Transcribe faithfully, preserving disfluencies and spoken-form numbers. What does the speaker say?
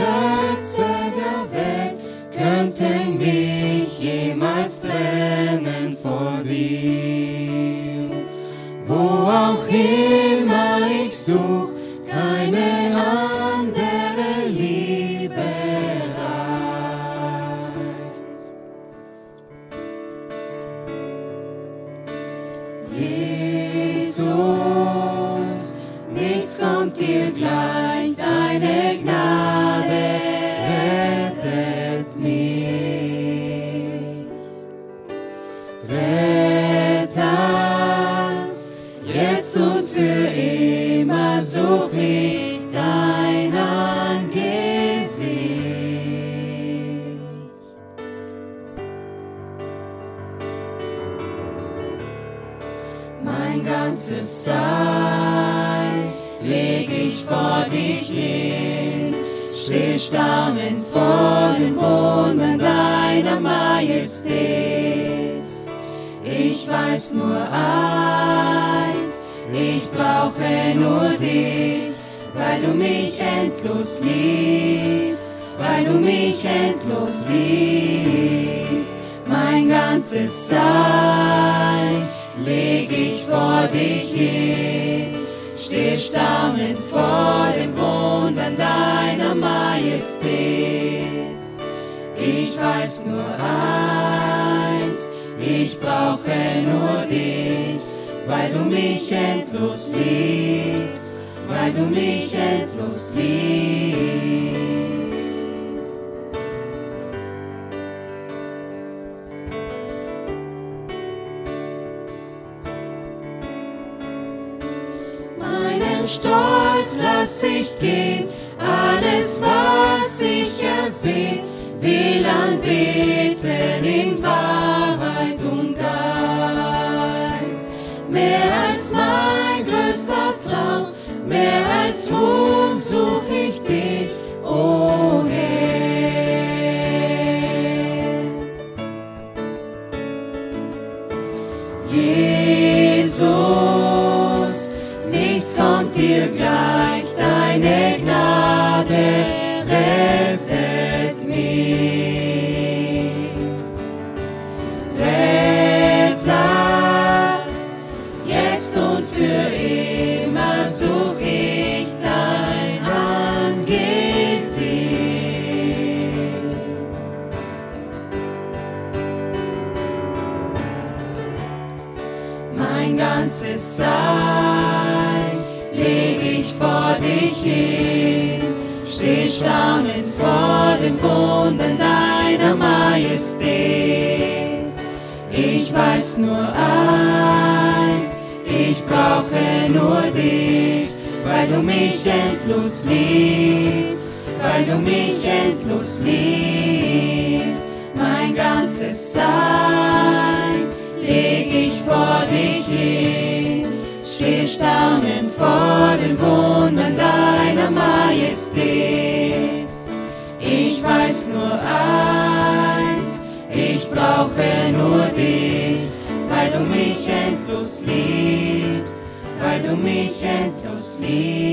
Geschöpfe der Welt könnten mich jemals trennen vor dir. Wo auch immer ich such, keine andere Liebe reicht. Jesus, nichts kommt dir gleich, deine Gnade rettet mich. Retter, jetzt und für immer such ich dein Angesicht. Mein ganzes Sein leg ich vor dich hin, steh staunend vor den Wundern deiner Majestät. Ich weiß nur eins, ich brauche nur dich, weil du mich endlos liebst, weil du mich endlos liebst. Mein ganzes Sein leg ich vor dich hin, steh staunend vor den Wundern deiner Majestät. Ich weiß nur eins, ich brauche nur dich, weil du mich endlos liebst, weil du mich endlos liebst. Meinen Stolz lass ich gehen, alles was ich erseh, will anbeten in Wahrheit und Geist. Mehr als mein größter Traum, mehr als Ruhm such ich dich, o Herr. Jesus, nichts kommt dir gleich, deine Gnade rettet mich. Retter, jetzt und für immer such ich dein Angesicht. Mein ganzes Sein leg ich vor dich hin, steh staunend vor den Wundern deiner Majestät. Ich weiß nur eins, ich brauche nur dich, weil du mich endlos liebst, weil du mich endlos liebst. Mein ganzes Sein leg ich vor dich hin, steh staunend vor den Wundern deiner Majestät. Ich weiß nur eins, ich brauche nur dich, weil du mich endlos liebst, weil du mich endlos liebst.